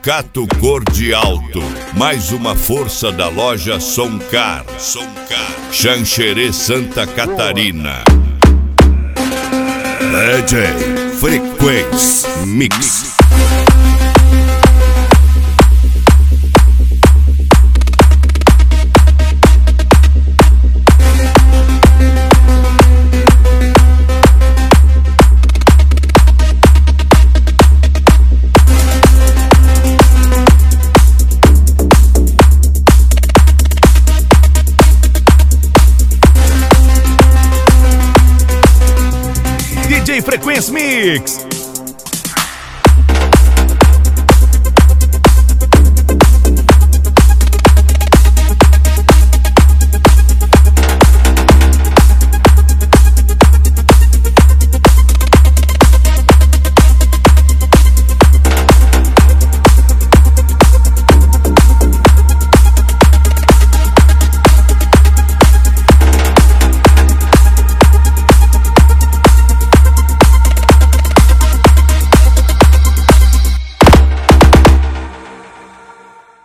Sindicato Cor de Alto, mais uma força da loja Soncar, Xanxerê, Santa Catarina. DJ Frequência Mix. DJ Frequência Mix.